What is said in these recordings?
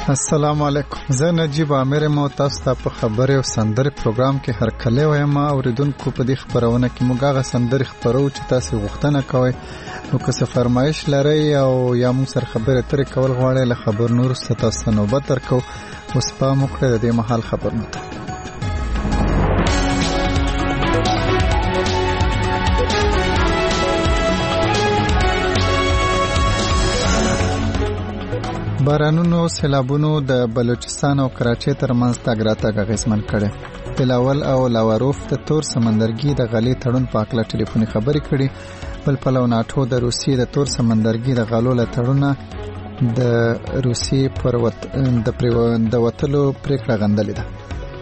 السلام علیکم. زه نجیب عامر مو تاسو ته په خبري او سندري پروګرام کې هر کله وایم اوریدونکو په دې خبرونه کې موږ هغه سندري خبرو چې تاسو غوښتنه کوئ نو که څه فرمایش لرئ او یا موږ سره خبرې ترې کول غواړئ له خبر نور تاسو نوبت درکو اوس په موږ د دې محل خبرونه بارانونو سیلابونو د بلوچستان او کراچۍ ترمنځ تګ راتګ اغېزمن کړی. بلاول او لاواروف د تور سمندرګي د غلې تړون په اړه ټلیفوني خبرې کړې. بل پلو ناټو د روسیې د تور سمندرګي د غلو له تړونه د روسیې پر د وتلو پریکړه غندلې ده.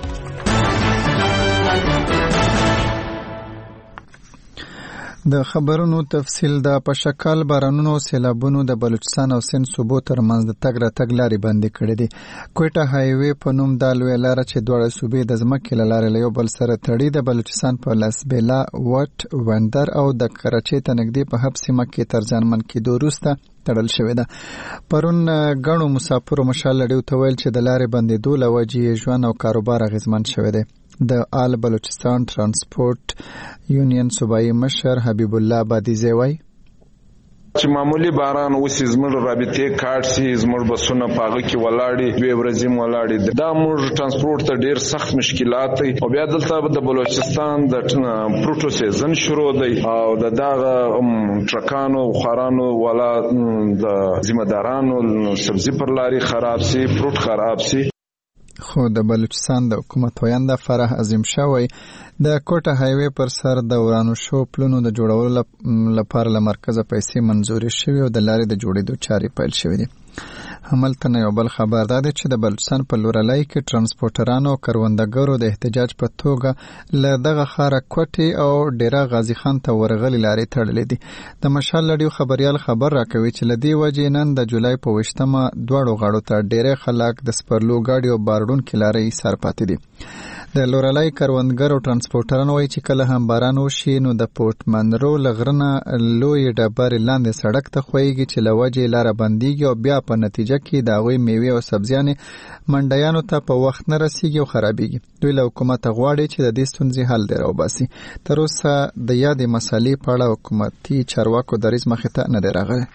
د خبرونو تفصیل د پشکال بارانونو سیلابونو د بلوچستان او سند صوبو ترمنځ د تګ راتګ لارې بندې کړې دي. کوټه هایوي په نوم د لوی لار چې دواړه صوبې د ځمکې له لارې له یو بل سره تړي د بلوچستان په لاسبیلا وټ وندر او د کراچۍ ته نږدې په حب سیمه کې تر ځانمن کېدو وروسته تړل شوې ده. پرون ګڼو مسافرو مشال لړیو ته ویل چې د لارې بندېدو له وجې ژوند او کاروبار اغېزمن شوی دی. د آل بلوچستان ترانسپورت یونین صوبایي مشر حبیب الله بادیزی وایي چې معمولی باران اوس زموږ رابطې کارت سي زموږ بسونه پاغه کې ولاړې دوی ورځې ولاړې دا موږ ترانسپورت ته ډېر سخت مشکلات دي او بیا دلته د بلوچستان د پروتو سیزن شروع دی او د دغه ټرکانو خارانو ولا د ذمہدارانو سبزی پر لاري خراب سي پروت خراب سي. خو د بلوچستان د حکومت ویاند فرح عظیم شوی د کوټه هایوي پر سر د ورانو شو پلونو د جوړولو لپاره له مرکزه پیسې منظوري شوې او د لارې د جوړېدو چارې پیل شوې دي. هملته نه یو بل خبر دا دی چې د بلوچستان په لورلای کې ترانسپورټرانو او کروندګرو د احتجاج په توګه له دغه ښاره کوټې او ډیره غازی خان ته ورغلي لارې تړلې دي. د مشال لړیو خبريال خبر راکوي چې لدی وجې نن د جولای په 28مه دواړو غاړو ته ډیره خلک د سپرلو گاډي او باردون کې لارې سر پاتې دي. د لورلای کروندګر او ترانسپورټرانو وایي چې کله هم باران وشي نو د پورت منرو لغرنه لوی ډبرې لاندې سړک ته خوېږي چې لوجې لار بنديږي او بیا په نتیجه کې د غوي میوه او سبزیانې منډیانو ته په وخت نه رسیږي او خرابېږي. دوی له حکومت غواړي چې د دې ستونزې حل دی راوباسي. تر اوسه د یادې مسالې په اړه حکومتي چارواکو دریځ مخې ته نه دی راغلی.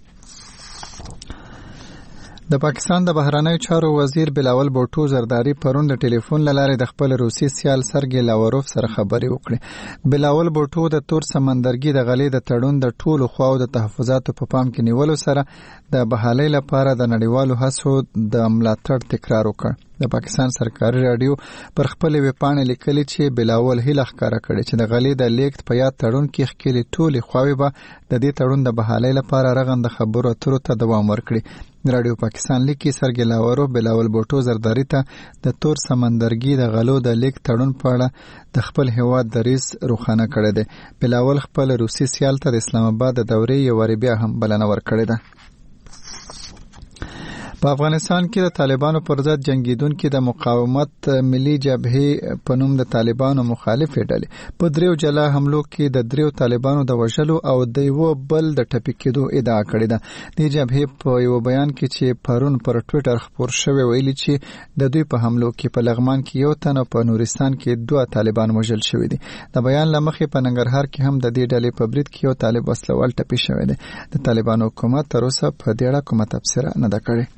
د پاکستان د بهرنیو چارو وزیر بلاول بوټو زرداری پرون د ټلیفون لاره د خپل روسي سیال سرګي لاوروف سره خبرې وکړې. بلاول بوټو د تور سمندرګي د غلې د تړون د ټولو خواو د تحفظاتو په پام کې نیولو سره د بحالۍ لپاره د نړیوالو هڅو د ملاتړ تکرار وکړ. د پاکستان سرکاري رادیو پر خپل ویبپاڼه لیکلي چې بلاول هیله ښکاره کړې چې د غلې د لیکت په یاد تړون کې خکېلې ټولې خواوې به د دې تړون د بحالۍ لپاره رغنده خبرو اترو ته دوام ورکړي. رادیو پاکستان لیکي سرګي لاوروف بلاول بوټو زرداری ته د تور سمندرګي د غلو د لیک تړون په اړه د خپل هیواد دریځ روښانه کړی دی. بلاول خپل روسي سیال ته د اسلام آباد د دورې یو واری بیا هم بلنه ورکړې ده. په افغانستان کې د طالبانو پر ضد جنگیدونکو د مقاومت ملي جبهې په نوم د طالبانو مخالفې ډلې په دریو جلا حملو کې د دریو طالبانو د وژلو او د یو بل د ټپي کېدو ادعا کړې ده. د جبهې په یو بیان کې چې پرون پر ټوئیټر خبر شوی ویلي چې د دوی په حملو کې په لغمان کې یو تن او په نورستان کې 2 طالبان وژل شوی دي. د بیان لمخې په ننګرهار کې هم د دې ډلې په برید کې یو طالب وسلوال ټپي شوی دی. د طالبانو حکومت تر اوسه په دې اړه کومه تبصره نه ده کړې.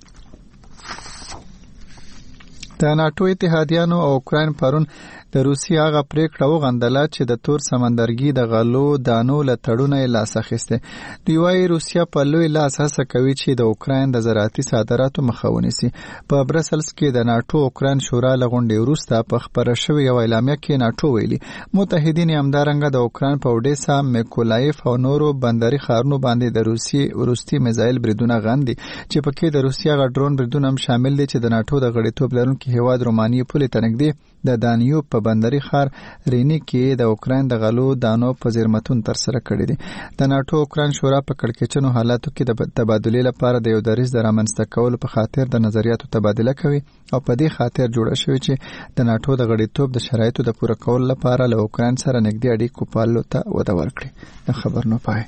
د ناټو اتحادیانو او اوکراین پرون د روسیې هغه پریکړه وغندله چې د تور سمندرګي د غلو دانو له تړونه یې لاس اخیسته. دوی وايي روسیا په لوی لاس هڅه کوي چې د اوکراین د زراعتي صادراتو مخه ونیسي. په برسلز کې د ناټو اوکراین شورا له غونډې وروسته په خبره شوې یو اعلامیه کې ناټو ویلي متحدین همدارنګه د اوکراین په اودیسا میکولایف او نورو بندري ښارونو باندې د روسي ورستي میزایل بریدونه غندي چې پکې د روسیا غ ډرون بریدونه هم شامل دي چې د ناټو د غړیتوب لرونکي هیواد رومانیې پولې ته نږدې د دانیوب په بندري ښار رینی کې د اوکراین د غلو دانو په زیرمتون تر سره کړی دي. د ناټو اوکراین شورا په کړکېچنو حالاتو کې د تبادلې لپاره د یو دریځ د رامنځته کولو په خاطر د نظریاتو تبادله کوي او په دې خاطر جوړه شوې چې د ناټو د غړیتوب د شرایطو د پوره کولو لپاره له اوکراین سره نږدې اړیکو پاللو ته وده ورکړي. خبر نه پای.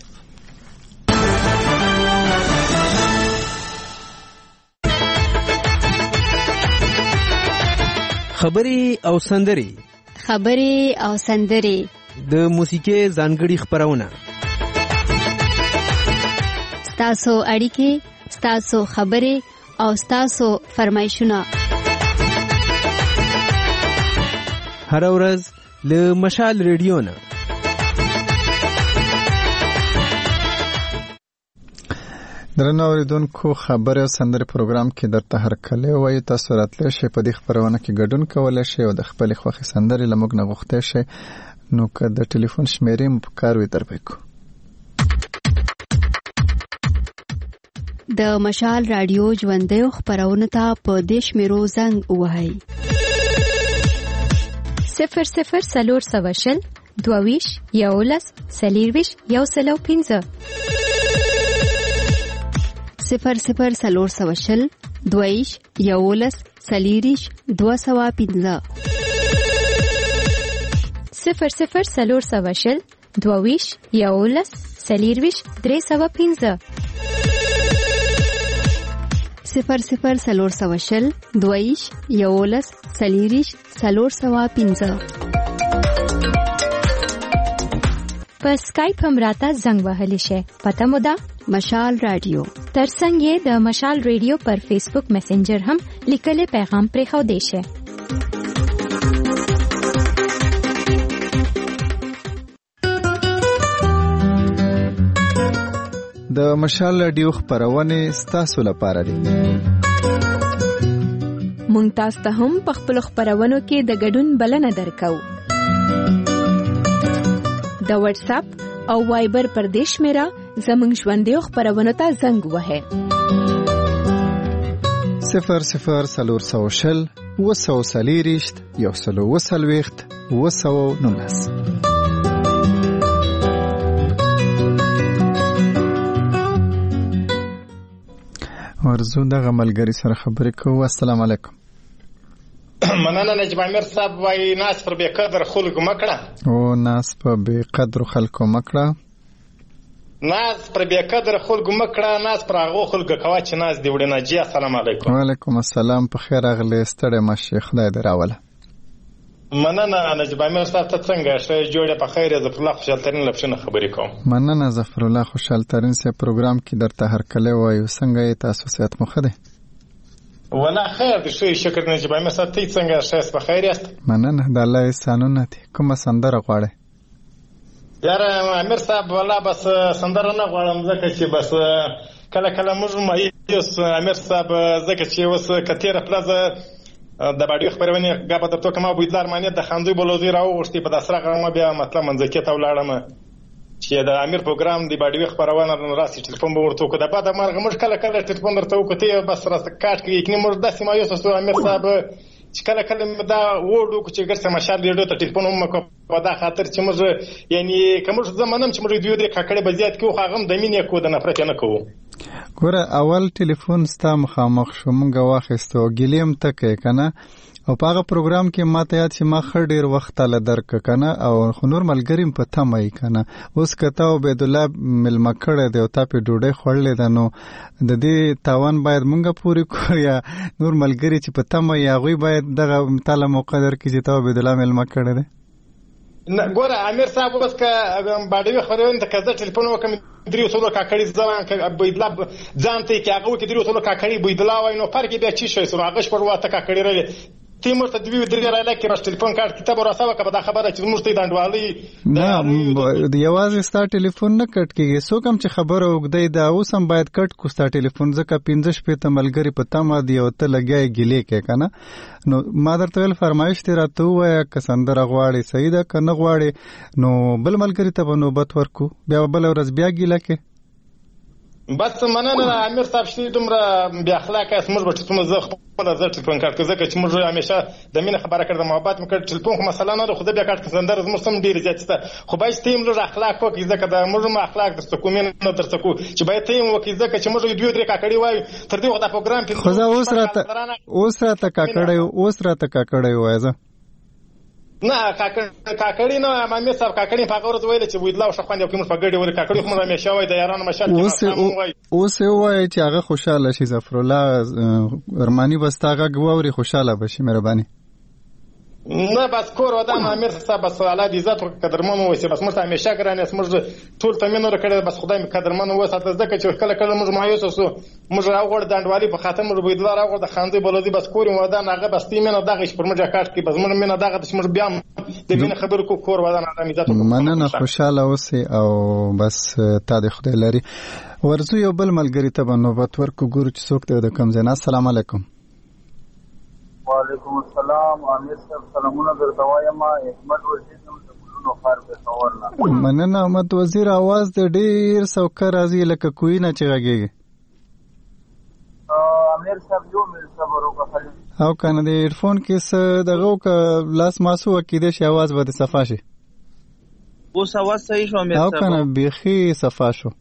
خبرې او سندرې د موسیقي ځانګړي خبرونه ستاسو اړیکې، ستاسو خبرې او ستاسو فرمایشونه هر ورځ له مشال ریډیو نه. درنو اوریدونکو، خبرې او سندرې پروګرام کې درته هرکلی وایو. تاسو راتلی شئ په دې خپرونه کې ګډون کولی شئ او د خپلې خوښې سندرې له موږ نه غوښتی شئ. نو که د ټلیفون شمیرې مو په کار وي در به کړو. د مشال رادیو ژوندیو خپرونو ته په دې شمیرو زنګ ووهئ: 00 22 11 40 105 00 420 22 11 40 205 00 420 22 11 40 305 00 420 22 11 40 305. په سکایپ هم راته زنګ وهلی شي. پته مو ده مشال رادیو. ترڅنګ یې د مشال رادیو پر فیسبوک میسنجر هم لیکلي پیغام پرېښودی شي. د مشال رادیو خپرونه ستاسو لپاره دي. مونږ تاسو ته هم په خپل خپرونو کې د ګډون بلنه درکو. د واتس اپ او وایبر پر دیش میرا زمونږ ژوندیو خپرونو ته زنګ وهه 00 420 240 120 219. ورزو دغه ملګری سره خبرې کوو. السلام علیکم. مننه نجیب امیر صاحب. وای ناس پر بے قدر خلکو مکړه. او ناس په بے قدر خلکو مکړه. ناس پر بے قدر خلکو مکړه، ناس پر هغه خلکو کوا چې ناس دی وړي. ناجی السلام علیکم. وعلیکم السلام. په خیر راغلی. ستړی مشه، خدای دې راوله. مننه نجیب امیر صاحب. ته څنګه شه؟ جوړه په خیر. ظفر الله خوشحال ترین لپاره خبرې کوم. مننه ظفر الله خوشحال ترین سه پروګرام کې درته هرکلی وایو. څنګه یې تاسو؟ صحت مو ښه دی؟ ولا خیر دې شي. شکر نجیب امیر صاحب. ته څنګه شه؟ په خیر یاست؟ مننه. د الله احسانونه دي. کومه سندره غواړئ؟ یار امیر صاحب ولا بس سندره نه غواړم، ځکه چې بس کله کله موږ مایوس امیر صاحب، ځکه چې اوس کتیره پلازه د باډیو خبرونه غابه د تو کما بویدلار معنی د خاندوی بلوزي راوغشتي په داسره غرمه بیا مطلب منځکه ته ولاړم چې د امیر پروګرام دی باډیو خبرونه راسي ټلیفون به ورته کو د بعد مرغ موږ کله کله ټلیفون درته وکړي بس راست کاټ کې کني موږ داسې مایوس اوسو امیر صاحب چې کله کله دا وړو چې ګرځه مشال ډیرو ته ټلیفون هم کو په دا خاطر چې موږ یعنی کوم زمانم چې موږ دوی د کاکړې بزیات کې خو غم د مینې کو د نفرت نه کوو. ګوره اول ټلیفون ستا مخامخ شو، مونږ واخیستو ګلیم تکې کنه، او په هغه پروګرام کې ماته یاد چې ما خړ ډیر وخت له درک کنه، او نور ملګریم په تمه کنه. اوس کته عبد الله ملما کړه دی او تا په ډوډۍ خورلې ده، نو د دې تاوان باید مونږه پوری کړو یا نور ملګری چې په تمه یا غوي باید دغه تعالی مقدر کې چې تا عبد الله ملما کړه دی. ګوره امیر صاحب بس که باډوي خبرونه ته کزه ټلیفون وکم دریو څلو کاکړي ځوان ک بيدلا ځانته کې هغه کې دریو څلو کاکړي بيدلا وای نو فرق بیا چی شي سره هغه پر واته کاکړي رلي تیمور ته دوی درې رااله کې راش ټلیفون کارت کتاب ورساوه که دا خبره چې موږ ته دانډوالي نه یوازې ستا ټلیفون نه کټ کیږي، سو کوم چې خبره وګدای دا اوس هم باید کټ کو ستا ټلیفون، ځکه 15 شپه ته ملګری په تمه دی او ته لګای ګلې کې کنه. نو ما درته ویل فرمایش تی راته وای که سندره غواړي صحیح ده کنه غواړي نو بل ملګری ته نوبت ورکو، بیا بل ورځ بیا ګیله کې بس مننه امیر صاحب شي دومره بیا اخلاق اس موږ به ټول زه خپل ځل ټلیفون کارت ځکه چې موږ همیشه د مینه خبره کړم محبت مکړ ټلیفون خو مسله نه خو بیا کارت سندره موږ سم ډیر زیاته خو باید تیم له اخلاق وکړي ځکه د موږ اخلاق د کومین نه درته کو چې باید تیم وکړي ځکه چې موږ دوی درې کاکړي وای تر دې وخت پروګرام کې خو اوس راته کاکړي وای زه نه کاکړی نه مامي صاحب کاکړی په غوړ ویل چې ویدلا او شخوند یو کوم په ګډي ور کاکړی خو مې شوی د یارانو مشال اوس وای چې هغه خوشاله شي ظفر الله ارمانی بس هغه غووري خوشاله بشي مهرباني نه بس کور ودان امیر صاحب بس الله دې عزت قدرمن وسی بس موږ همیشه ګرانه موږ ټول تمنو کړه بس خدای مې قدرمن وساته ځکه چې کله کله موږ مایوس اوسو موږ راوړ دانډوالي په خاطر موږ بيدلار راوړ د خاندې بلدي بس کور ودان هغه بس تیمنه دغه پر موږ کاټ کې بس موږ مینه دغه موږ بیا د مینه خبر کو کور ودان الله عزت مننه خوشاله اوسې او بس تا دې خدای لري ورزو یو بل ملګری ته نوبت ورکو ګورو چې څوک دی د کوم ځای. السلام علیکم. وعلیکم السلام. امیر صاحب سلامونه درته وایم. احمد وزیر نوم د ګلونو خار پېښور نه. مننه احمد وزیر. اواز د ډېر سوکه راځي لکه کوی نه چې غږېږي. امیر صاحب یو مل صبر وکړه او کنه د هیډفون کې څه دغه که لاس ماسو کېدای شي اواز به د صفا شي. اوس اواز صحیح شو امیر صاحب؟ او کنه بیخي صفا شو.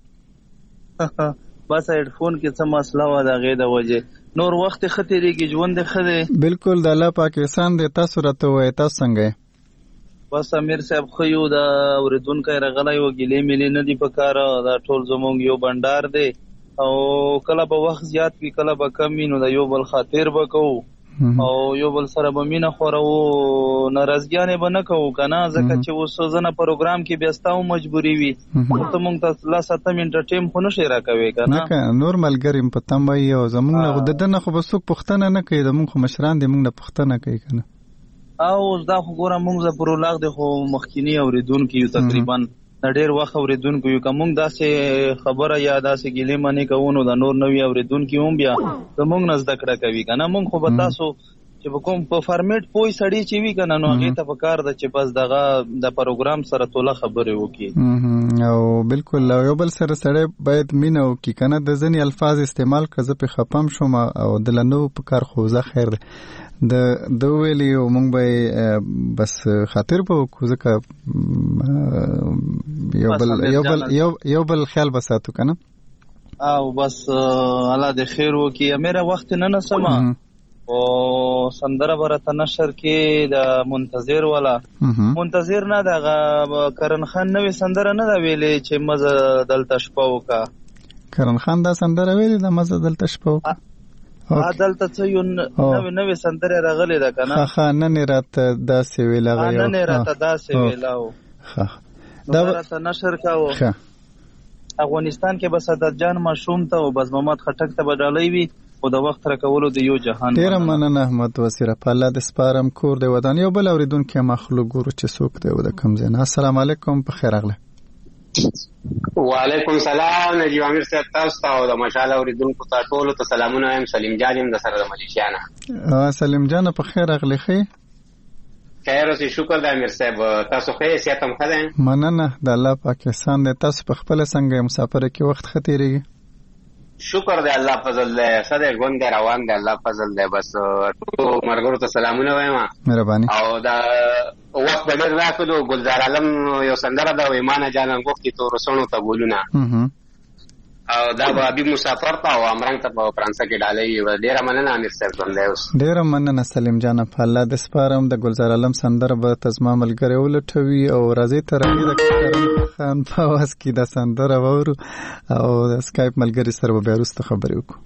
بس هیډفون کې څه مسله و د هغې د وجې نور وخت ښه تېرېږي ژوند یې ښه دی. بلکل د الله پاک احسان دی. تاسو راته ووایئ تاسو څنګه یې؟ بس امیر صاحب ښه یو د اورېدونکی راغلی و ګیلې میلې نه دي په کار دا ټول زموږ یو بنډار دی او کله به وخت زیات وي کله به کم وي نو د یو بل خاطر به کوو او یو بل سره به مینه خورو ناراضګیانې به نه کوو که نه ځکه چې اوس زه نه پروګرام کې بیا ستا هم مجبوري وي ته مونږ ته لس اته منټه ټیم خو نشئ راکوې که نه نور ملګري م په تم وایي او زمونږ نه د ده نه خو به څوک پوښتنه نه کوي. زمونږ خو مشران دي مونږ نه پوښتنه کوي که نه. او اوس دا خو ګوره مونږ زپرولاغ دی خو مخکیني اورېدونکي یو تقریبا د ډېر وخت اورېدونکو یو که مونږ داسې خبره یا داسې ګیلې منې کوو نو د نور نوي اورېدونکي هم بیا زمونږ نه زده کړه کوي که نه. مونږ خو به تاسو چې په کوم په فارمیټ پوه سړي چې وي که نه نو هغې ته پکار ده چې بس دغه د پروګرام سره توله خبرې وکړي. او بلکل یو بل سره سړی باید مینه وکړي که نه. د ځینې الفاظ استعمال که زه پې خپم شوم او دله نه و په کار خو زه خیر دی د ویلي او مونږ به بس خاطر به وکړو ځکه یو بل خیال به ساتو که نه. او بس الله دې خیر وکړي. امیره وخت نه نسمه او سندره به راته نشر کې د منتظر والا منتظر نه دغه کرن خان نوې سندره نه ده ویلې چې مزه دلته شپه وکړه. کرن خان دا سندره ویلې ده مزه دلته شپه وکړه. دلته څه یو نوې سندره راغلې ده که نه. نن راته داسې ویله نن راته داسې ویله دا راته نشر کاوه. افغانستان کې به سعادت جان ماشوم ته او بز محمد خټک ته به ډالۍ وي او د وخت راکولو د یو جهان. ډېره مننه احمد وزیره. په الله دې سپارم. کور دی ودان. یو بل اورېدونکی مخلوق ګورو چې څوک دی او د کوم ځای نه. السلام علیکم. په خیر راغلی. وعلیکم سلام. نجیب امیر صاحب تاسو ته او د مشال اوریدونکو ته ټولو ته سلامونه وایم. سلیم جان یم د سره د ملیشیا نه. سلیم جان په خیر راغلی. ښې خیر اوسې. شکر د امیر صاحب. تاسو ښه صحت هم ښه دی؟ مننه د الله پاک احسان دی. تاسو په خپله څنګه مسافره کې وخت ښه تېرېږي؟ شکر دی الله فضل دی. ښه دی ژوند دی روان دی الله فضل دی. بس ټولو ملګرو ته سلامونه وایم. مهرباني. او دا وخت به ډېر راکړو. ګلزار عالم یو سندره ده ایمانه جانان غوښتي تو رسونو ته ګلونه او دا به حبیب مسافر ته او امرنګ ته په فرانسه کې ډالۍ. ډېره مننه امیر صاحب ژوندی اوس. ډېره مننه سلیم جانه. په الله دې سپارم. د ګلزار عالم سندره به ته زما ملګری ولټوي او راځئ ته راځي د کرن خان په اواز کې دا سندره واورو او د سکایپ ملګري سره به بیا وروسته خبرې وکړو.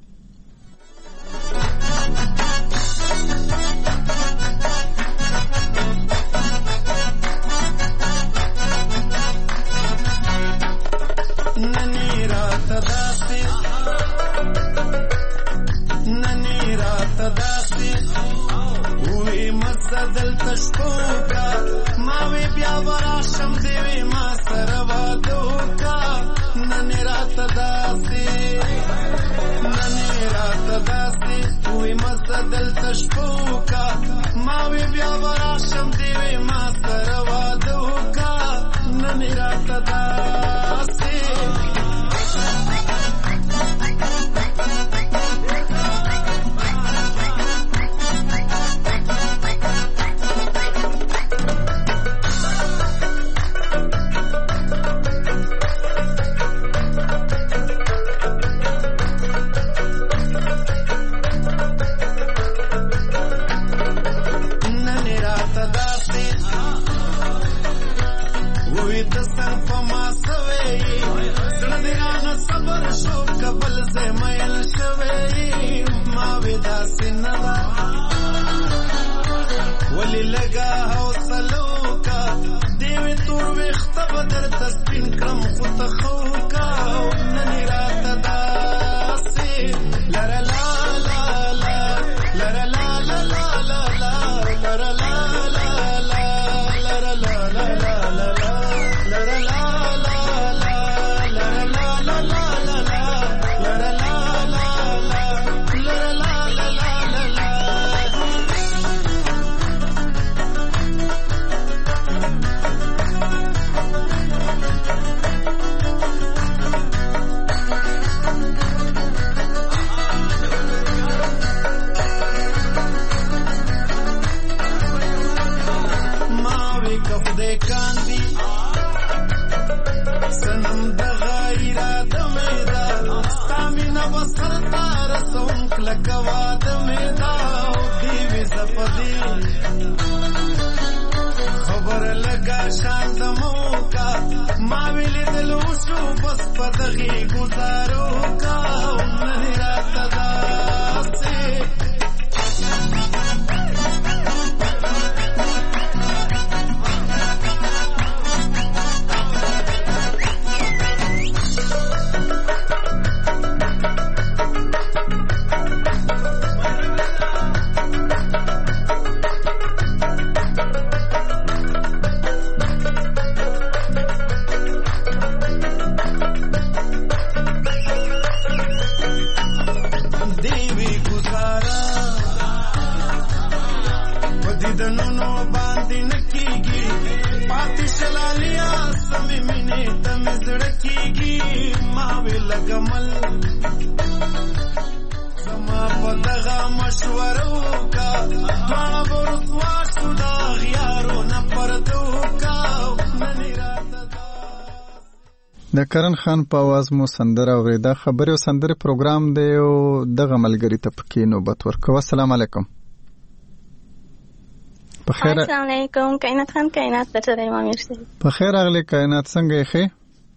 دلته شپوکا ماوی بیا وراشم دیوی ما سره وادوکا ننی راته داسې وی مزه دلته شپوکا ماوی بیا وراشم دیوی ما سره وادوکا ننی راته داسې ننی راته لګا حوصله کا دیوی تور وخت بدر تسبین کرم خو تخوکا نن راته داسې لره لا لا لا لره لا لا لا لا لره لا لا لا لره لا لا لا لا لره لا لا لا لره لا لا لا لا لره لا لا لا لره لا لا لا لا ماوی کف دے کاندی سنم د غیرا د میدا ستامینا وسرتا رسوم کلکوا د میدا دیوی زپدی خبر لگا شاند موکا ماوی لیدلو شو بس پدغی گزارو کا نن رات داسې دیوی گزارا ودیدنونو باندې نکیږي پاتې شلالیا سمې مینې تم زړه کیږي ما وی لګمل زما په دغه مشوره وکا دواړه ورسوا شو دا غیارو نه پردو کا نن راته د کرن خان په आवाज مو سندره اوریدا خبري او سندره پروګرام دی او دغه ملګری ته پکې نوبت ورکو. السلام علیکم. په خیر. السلام علیکم. کائنات خان کائنات درته دی امیر سي. په خیر اغلی کائنات څنګه یې ښه؟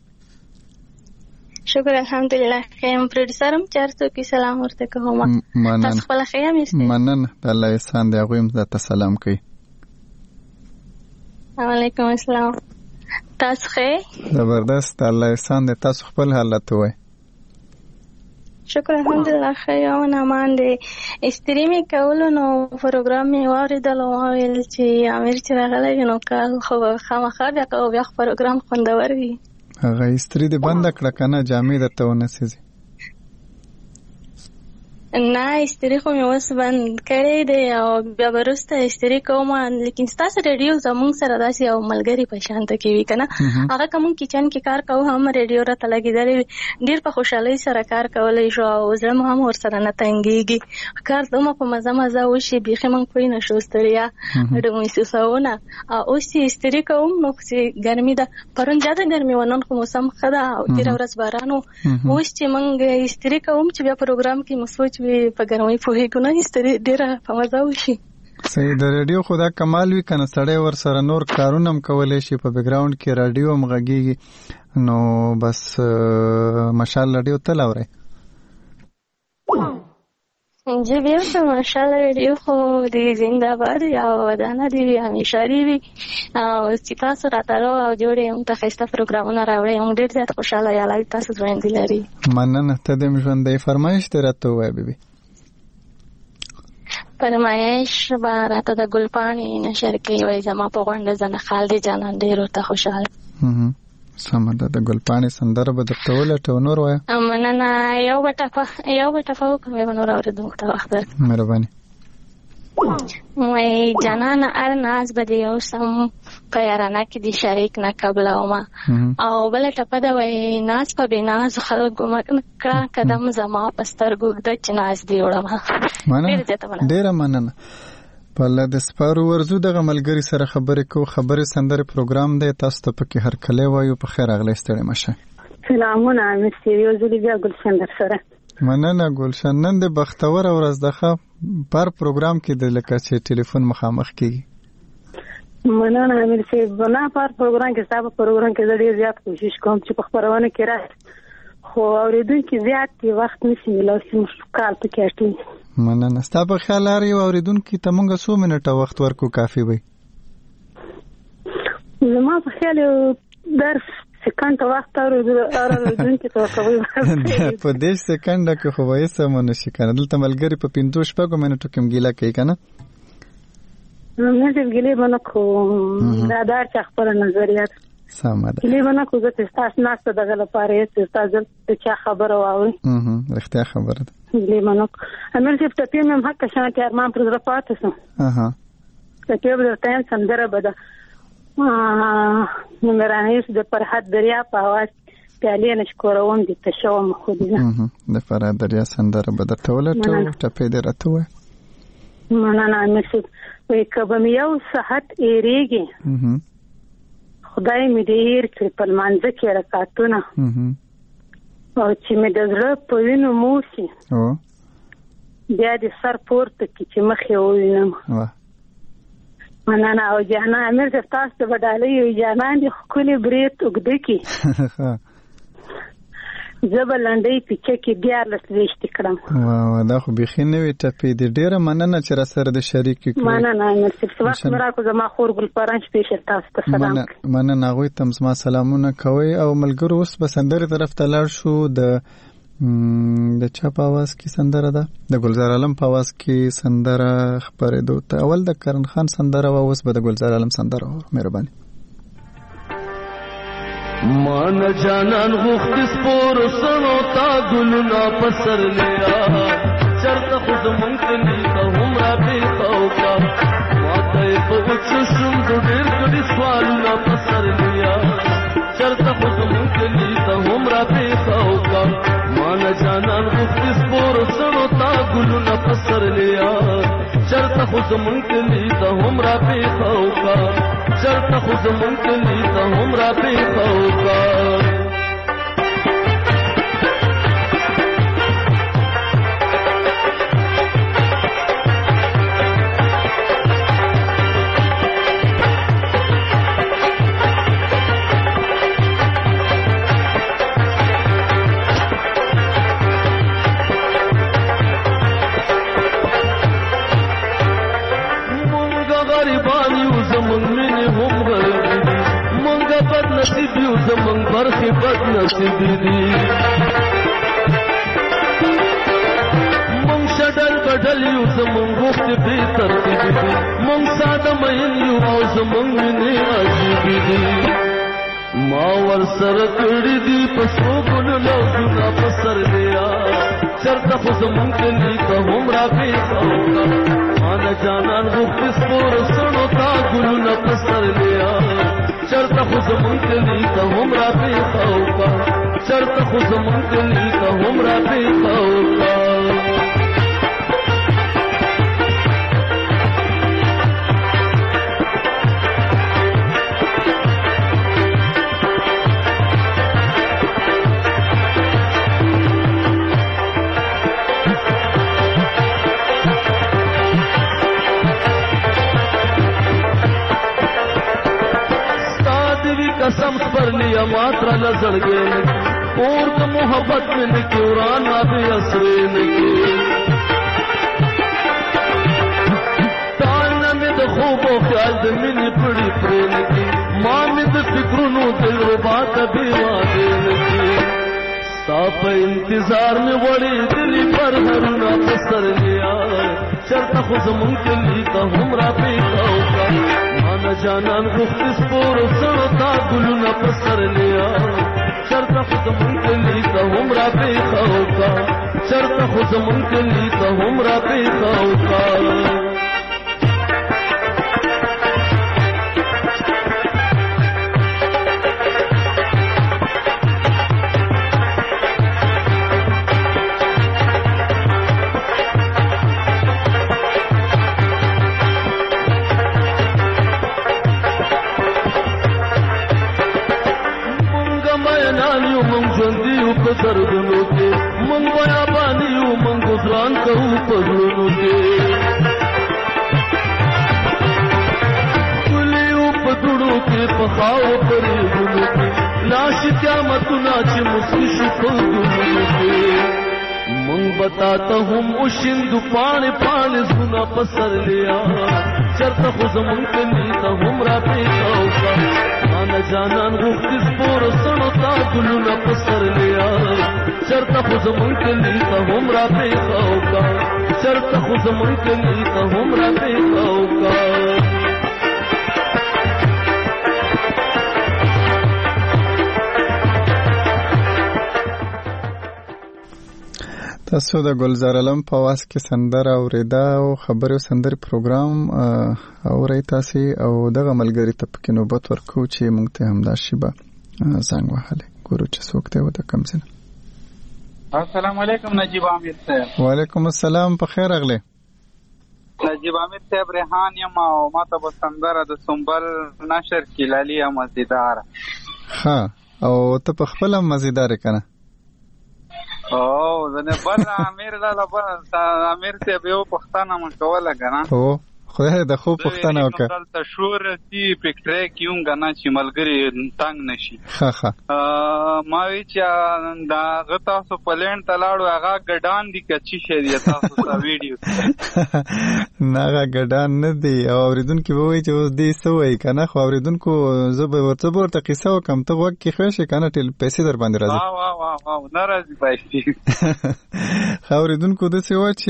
شکر الحمدلله خیم پروډوسرم چارته کی سلام ورته کوم. تاسو خپل خیر امیر سي. منن الله احسان دی هغه هم ته سلام کوي. وعلیکم السلام. تاسو ښه؟ زبردست الله احسان دی. تاسو خپل حالت وای؟ شکر الحمدلله ښه یو نامان دی. استریمي کولو نو پروګرام یې واردل او ویل چې امیر چې راغلی نو کال خو خامخا بیا کوو بیا پروګرام خوندور وي. هغه استری دې بنده کړه که نه جامې درته ونسېږي؟ نه استری خو مې اوس بند کړی دی او بیا به وروسته استری کوم. لیکن ستاسو ریډیو زموږ سره داسې یو ملګري په شانته کې وي که نه هغه که مونږ کچن کې کار کوو هم ریډیو راته لګېدلی وي ډېر په خوشحالۍ سره کار کولی شو او زړه مو هم ورسره نه تنګېږي. کار دومره په مزه مزه وشي بیخي مونږ پوه نه شو ستړیا ډېر محسوسونه. اوس چې استری کوم نو چې ګرمي ده پرون زیاته ګرمي و نن خو موسم ښه ده او تېره ورځ باران و. اوس چې مونږ استری کوم چې بیا پروګرام کې مو سوچ په ګرمۍ پوهېږو نه استری ډېره په مزه وشي. صحیح د ریډیو خو دا کمال وي که نه سړی ورسره نور کارونه هم کولی شي په بیکګراونډ کې راډیو هم غږېږي نو بس مشال راډیو تل اورئ؟ جی بیا ماشاءالله ریډیو خو دی زنده باد یا ودانه دی همیشه دی وي او چې تاسو راتلو او جوړې موږ ته ښایسته پروګرامونه راوړئ موږ ډېر زیات خوشحاله یاله تاسو ژوندي لري. مننه. ته دې ژوندی فرمایش دې راته ووایه بیبي. فرمایش به راته د ګلپاڼې نشر کوي وایي زما په غونډه زنه خالد جانان ډېر ورته خوشحاله. سمه ده د ګلپاڼې سندره به درته ولټوو نور وایه. مننه. یو به ټپه وکړم بیا به نور اورېدو موږ ته وخت درکړم. مهرباني. وای جانانه هر ناز به د یو سم په یارانه کې د شریک نه قبلومه او بله ټپه ده وایي ناز په بې نازو خلکو مه کړه قدم زما په سترګو ږده چې ناز دې وړمه. ډېره مننه. په الله د سپارو ورځو دغه ملګري سره خبرې کوو. خبرې سندرې پروګرام دی تاسو ته پکې هرکلی وایو. په خیر راغلی ستړی مه شئ. سلامونه امیر صاحب یو ځلې بیا ګلشن در سره. مننه ګلشن. نن د بختوره ورځ ده ښه پر پروګرام کې د لکه چې ټلیفون مخامخ کېږي. مننه امیر صاحب. نه پر پروګرام کې ستا په پروګرام کې زه ډېر زیات کوشش کوم چې په خپرونه کې راشي خو اورېدونکي زیات وخت نشي میلاولی کال پکې اټوي. مننه. ستا په خیال هر یو اورېدونکي ته موږ څو منټه وخت ورکو کافي وي؟ زما په خیال درس سکند وخت اورېدونکي ته ورکوي. په 10 سکنډه کې خو به هېڅ هم نشي کنه. دلته ملګري په 5-6 منټو کې هم ګیله کوي کنه. نه دې ګیلې به نه کوم، دا دا چې خپله نظریات سمه ده. ګیلې به نه کوم، زه چې ستاسو ناسته دغه لپاره یې چې تاسو د چا خبره واورئ. رښتیا خبره ده. ګیلې به نه کوم. امیر صاحب ټپې مې هم حقه شانتې ارمان پر زړه پاتې شو. ټپې به درته یم سندره به ده نمرانیس د فرحت دریا په اواز پیالې نشکوروم دې ته شوم خودي د فرحت دریا سندره به درته ولټو ټپې دې راته ووایه. مننه امیر صاحب. وایي که به مې یو صحت ایرېږي خدای مې دې هېر کړي په لمانځه کې رکعتونه او چې مې د زړه په وینو موسي بیا دې سر پورته کړي چې مخ یې ووینم. مننه. او جانان امیر صاحب تاسو ته به ډالۍ وي. جانان دې ښکلې برېت اوږده کړي، زه به لنډۍ پیچه کې 14 کړم. دا خو بیخي نوې ټپې دي. ډېره مننه چې راسره د شریکې کړې. مننه امیر صاحب. وخت مې راکړو. زما خور ګلپران سپیشل تاسو ته سلام کړي. مننه. هغوی ته هم زما سلامونه کوئ. او ملګرو اوس به سندرې طرف ته لاړ شو. د چا په آواز کې سندره ده؟ د ګلزار عالم په آواز کې سندره خپرېدو ته. اول د کرن خان سندره وه، اوس به د ګلزار عالم سندره وه. مهرباني. مان جانان غوخت سپور سنو تا گلنا پسر لیا چرت خود منکلی تا همرا بیتاو کا ماتے پوچھ شم دو دیر کڑی سوالنا پسر لیا چرت خود منکلی تا همرا بیتاو کا مان جانان غوخت سپور سنو تا گلنا پسر لیا چرت خود منکلی تا همرا بیتاو کا چرت خود منکلی تا همرا بیتاو کا زمون برخی بد نصیب دی مون شډل بدل یو زمون وخت به ترتیب دی مون ساده مین یو او زمون نه عجیب دی ما ور سره کړی دی پښو ګل لو جنا پسر لیا چرته خو زمون کلی ته همرا به اوکا مان جانان وخت سپور سنو تا ګل نه پسر لیا چرته خو زمون کلی ته همرا به اوکا چرته خو زمون کلی ته همرا به اوکا कसम पर लिया मात्रा नजर गए और तो मोहब्बत में निक्योराना भी असरे निके ताना में तो खूबो ख्याल मिनी पड़ी प्रेम की माँ में तो फिक्रों दिल रुबा कभी वादे निके साफ इंतजार में बड़ी दिली पर हरुना पसर लिया चरता खुद मुमकिन का हमरा पे का मान जानन गुफ्त स्पोर सड़ता गुलना पसर लिया चरता खुद मुमकिन का हमरा पे का चरता खुद मुमकिन का हमरा पे का दर्दनों के मंगवाया बानियों मंगुजरान कहूँ पगलों के कुलियों पदुड़ों के पखाओ परेगुनों के लाश क्या मत नाच मुस्किश फलगुनों के मंग बताता हूँ उशिंदु पाने पाने सुना पसर लिया चरता खुद मुमकिन का हमरा पे का جانان غوښتي سپور سړو تا ګلونه په سر لیا چرته خو زمونږ کلي ته هم راپېښه وکړه چرته خو زمونږ کلي ته هم راپېښه وکړه تاسو د ګلزار علم په واس کې سندره اوریدا او خبرو سندري پروګرام اورئ تاسو او دغه ملګری ته پکې نوبت ورکو چې موږ ته همدا شیبه زنګ وهله ګورو چې څوک ته وته کم سن. السلام علیکم نجیب عامر صاحب. وعلیکم السلام په خیر اغله. نجیب عامر صاحب ریحان یم او ماته په سندره د سنبل نشر کې لالی مزیدار. ها او ته په خپل مزیدار کنه. او زنه بل امیر لاله بل امیر ته به پښتانه مکوله کنه. او خدای د خو پښتنه وکړه. دلته شور تی پکټره کیوم غنا چې ملګری تنگ نشي. ها ها ما وی چې دا غتا سو پلان تلاړو هغه ګډان دي کچي شه دی تاسو دا ویډیو نه ګډان نه دی او اوریدونکو وایي چې اوس دې سوې کنه خو اوریدونکو زه به ورته قصه وکم ته وګ کې خوښ کنه ټل پیسې در باندې راځي. واه ناراضي پایستی خو اوریدونکو د سیوا چې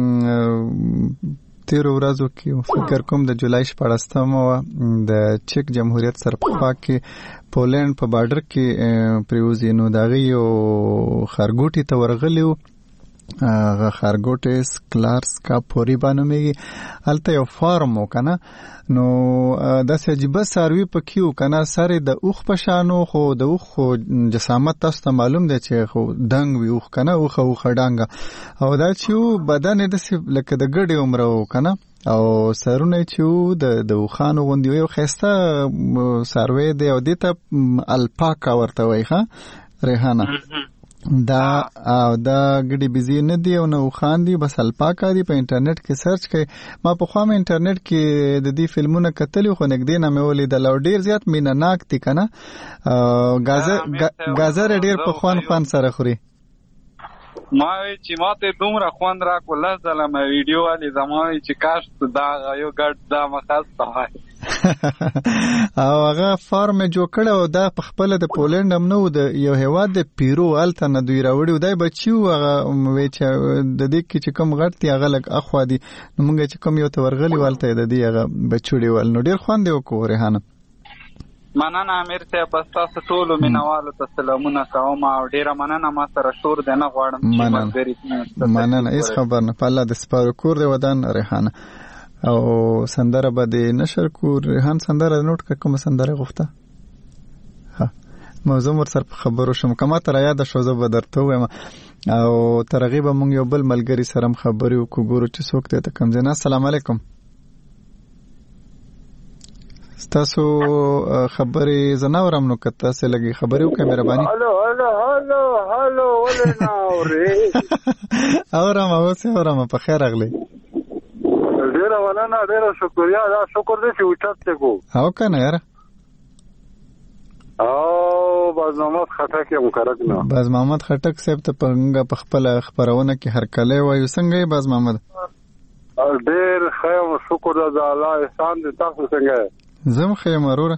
تیر ورځو کې فکر کوم د جولای 14مه د چک جمهوریت سره په خوا کې پولند په بارډر کې پریوزي نو دغه یو خرګوټي ته ورغلیو هغه خرګوټس کلارسکا پوری باندې الته یو فارم وکنه نو د سجبه سروي پکیو کنه سره د اوخ پشانو خو د اوخ جسامت تاسو ته معلوم دی چې خو دنګ وي اوخ کنه اوخ خډانګه او دا چې بدن د لکه د ګډي عمر وکنه او سرونه چې د اوخانو غوندي یو خسته سروي دی او دته الپاکا ورته وای ها ریحانه دا ګډي بيزي نه دی او نو خان دی بس الپاکا دی په انټرنیټ کې سرچ کړئ ما په خو انټرنیټ کې د دې فلمونه کتلی خو نګدې نه مې ولې د لو ډیر زیات مینناک دي کنه غازر ډیر په خوان سره خوري ما چې ماته دومره خوند را کو لازم ما ویډیو علي زموږ چې کاش دا یو ګډ دا مخاسته وای او هغه فارم جوړ کړ او دا په خپل د پولند هم نو د یو هواد د پیرو الته نه دوی راوړي دای بچیو هغه وی چې د دې کې چې کوم غړتي هغه لګ اخوا دي نو موږ چې کوم یو تورغلی والته د دې هغه بچوړي ول نو ډیر خوند وکړو ریحانه. مننه امیر صاحب تاسو ټول مینوالو ته سلامونه کوم او ډیره مننه ما سره شور دی نه غواړم مننه هیڅ خبر نه په الله د سپارو کور دی ودان ریحانه او سندره بده نشر کو ریحان سندره نوٹ کوم سندره غوښته ها موضوع ور سره خبرو شم کما تر یاد شو زه به درته وایم او ترغیب مونږ یو بل ملګری سره خبرې وکړو چې څوک ته کم زنه. السلام علیکم. تاسو خبرې زناورم نو کته سه لګي خبرې وکړه مهرباني. هالو ولنا اوري اورم په خیر اغلی. ډیره ولنا ډیره شکریا دا شکر دې چې وچاته کو او کنه یار او باز محمد خټک یم کرک نه باز محمد خټک صاحب ته په خپل خبرونه کې هر کله وایو څنګه باز محمد ډیر خیر شکر د الله احسان دې تاسو څنګه زم خیر مرور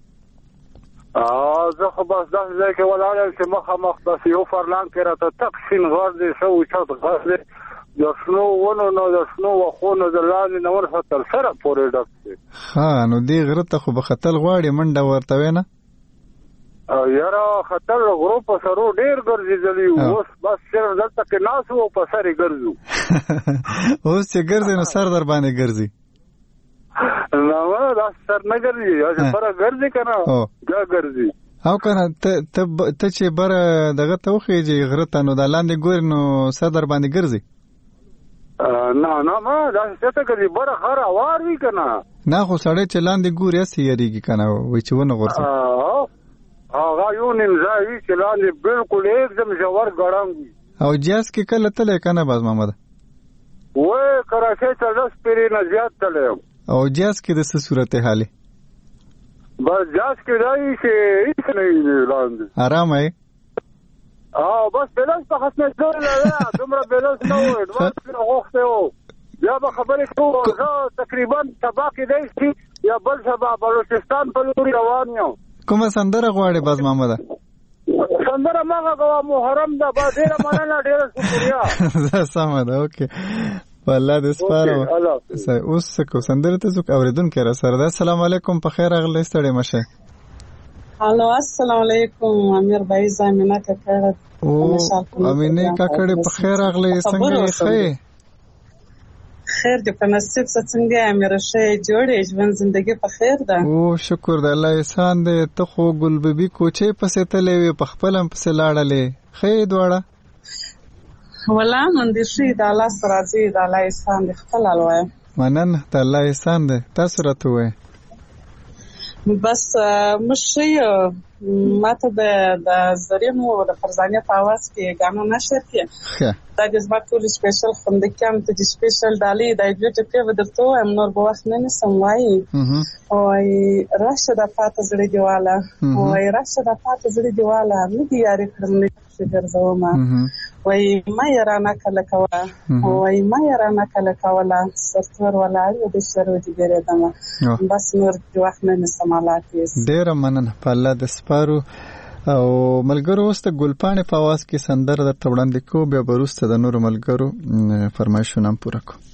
زه خو بس داسې ځای کې ولاړم چې مخامخ داسې یو فرلان کې راته تک سین غر دی ښه اوچت غر دی د شنو ونو نه د شنو وښونو د لاندې نه ورڅخه تر سره پورې ډک دی. ښه نو دې غره ته خو به ختل غواړې منډه ورته وې نه یاره ختل غرو په سرو ډېر ګرځېدلي اوس بس صرف دلته کې ناست وو په سر یې ګرځو اوس چې ګرځې نو سر در باندې ګرځي نه دا سر نه ګرځي چې بره ګرځي که نه دا ګرځي او کنه ته چې بره دغه ته وخېږي غره ته نو دا لاندې ګورې نو سر در باندې ګرځي نه ما داسې څه ته ګرځي بره هر اوار وي که نه نه خو سړی چې لاندې ګوري هسې یېرېږي که نه وایي چې ونه غورځي هغه یو نیم ځای وي چې لاندې بلکل एकदम ژور ګړنګ وي. او جاز کې کله تللی که نه باز محمد وای کراچۍ ته 10 پیرې نه زیات تللی یم. او جاز کې د څه صورت حالې بس جاز کې دا وي چې هېڅ نه وي لاندې ارامه یې بس بیلنس په ختمېدو دومره بیلنس نه و اډوانس مې غوښتی و بیا به خبرې کوو زه تقریبا سبا کېدی شي یا بل سبا بلوچستان په لوري روان یم کومه سندره غواړې باز محمد؟ سندره ماغه غوا محرم ده با ډیره مننه ډیره شکریا. سمه ده اوکې والله د سپارو اوس کو سندره ته څوک اوریدونکو را سره ده. السلام علیکم په خیر اغلی ستړي مشه. الو السلام علیکم امیر بھائی زمینه ککړه او امینه ککړه په خیر اغلی څنګه یې خې خیر دې په نصیب څنګه امیر شه جوړې ژوند زندگی په خیر ده. او شکر د الله احسان دې ته خو ګل بیبي کوچې پسې تلې وي په خپل هم پسې لاړلې خې دواړه ولا من دې شي د الله سره دې د الله احسان دې خپل الوای منن د الله احسان دې تاسو راته وې بس مشي ماته د زرینو د فرزانه په आवाज کې غانو نشر کې دا د زما ټول سپیشل خوند کېم ته د سپیشل دالي د ایډیټ په ودرته ام نور په وخت نه سموي او راشه د پاته زړه دیواله او راشه د پاته زړه دیواله مې دی یاري کړم نه ګرځوم وای ما یارانه کله کوله وای ما یارانه کله کوله سرتور ولا د شروع دي ګرځم بس نور د وخت نه سمالات ډیر مننه په الله د سپارو او ملګرو واست ګلپانې په आवाज کې سندره درته وړاندې کو بیا وروسته د نور ملګرو فرمایشونه هم پوره کو.